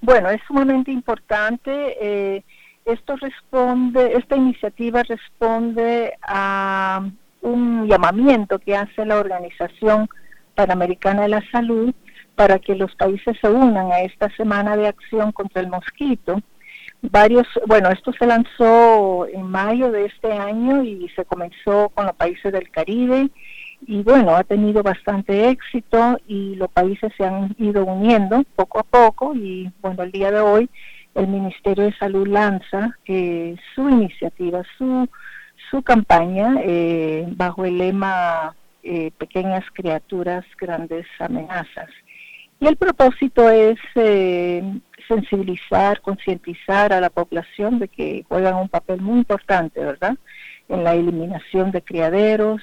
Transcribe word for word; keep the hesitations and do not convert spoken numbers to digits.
Bueno, es sumamente importante. Eh, esto responde, esta iniciativa responde a un llamamiento que hace la Organización Panamericana de la Salud para que los países se unan a esta semana de acción contra el mosquito. Varios, bueno, esto se lanzó en mayo de este año y se comenzó con los países del Caribe y bueno, ha tenido bastante éxito y los países se han ido uniendo poco a poco y bueno, el día de hoy el Ministerio de Salud lanza eh, su iniciativa, su, su campaña eh, bajo el lema eh, Pequeñas criaturas, grandes amenazas. Y el propósito es eh, sensibilizar, concientizar a la población de que juegan un papel muy importante, ¿verdad?, en la eliminación de criaderos,